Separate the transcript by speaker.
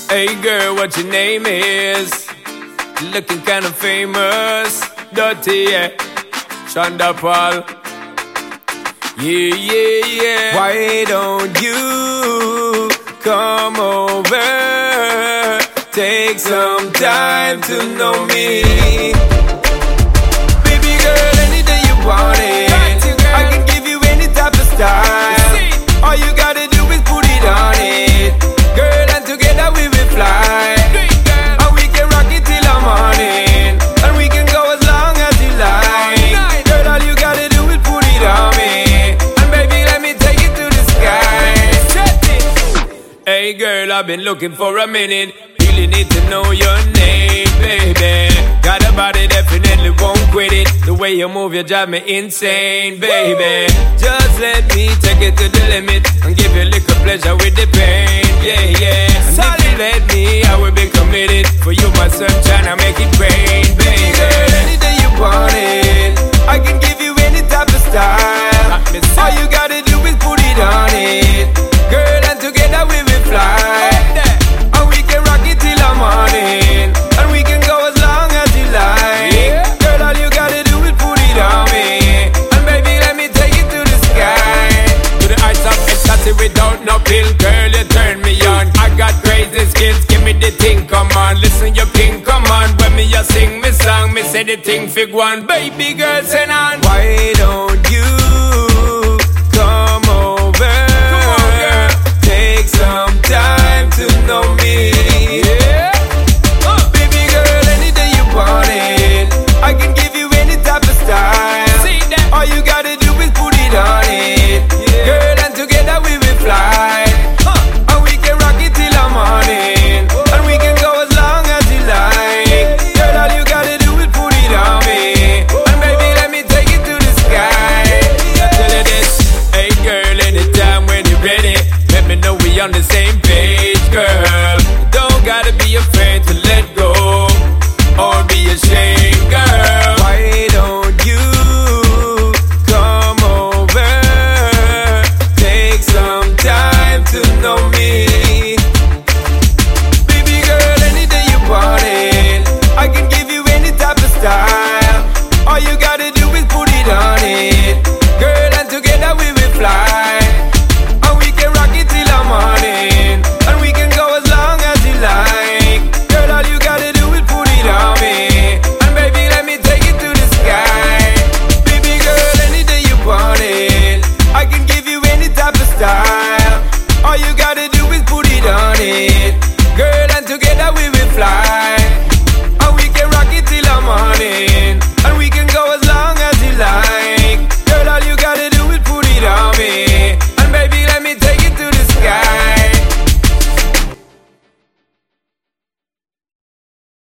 Speaker 1: Hey girl, what your name is? Looking kinda famous. Dirty, yeah. Shonda Paul. Yeah, yeah, yeah. Why don't you come over? Take some time to know me. Baby girl, any day you want it, I can give you any type of style. All you gotta do is put it on it, girl, and together we will fly. And we can rock it till the morning, and we can go as long as you like. Girl, all you gotta do is put it on me, and baby, let me take it to the sky. Hey girl, I've been looking for a minute. Really need to know your name, baby. Got a body, definitely won't quit it. The way you move, you drive me insane, baby. Just let me take it to the limit and give you a little pleasure with the pain, yeah, yeah. And if you let me, I will be committed. For you, my sunshine, I make it rain, baby. Girl, any day you want it, I can give you any type of style. All you gotta do is put it on it, girl, and together we will fly. And we can rock it till the morning, and we can go as long as you like. Girl, all you gotta do is put it on me, and baby, let me take it to the sky. To the heights of ecstasy without no pill, girl, you turn me on. I got crazy skills, give me the thing, come on. Listen, your king, come on. When me you sing me song, me say the thing fig one. Baby girl, sing on. Why don't you come over? Take some time to know me. Yeah. Baby girl, any day you want it, I can give you any type of style. See that? All you gotta do is put it on it, yeah. Girl, and together we will fly. And we can rock it till the morning, and we can go as long as you like. Girl, all you gotta do is put it on me, and baby, let me take it to the sky. I tell you this, hey girl, anytime when you're ready, let me know we on the same page, girl. Don't gotta be afraid to let go or be ashamed, girl. Why don't you come over? Take some time to know me. Baby girl, any day you want it, I can give you any type of style. All you gotta do is put it on it, girl, and together we will fly. And we can rock it till the morning, and we can go as long as you like. Girl, all you gotta do is put it on me, and baby, let me take it to the sky. Baby girl, any day you want it, I can give you any type of style. All you gotta do is put it on it, girl, and together we will fly. And we can rock it till the morning,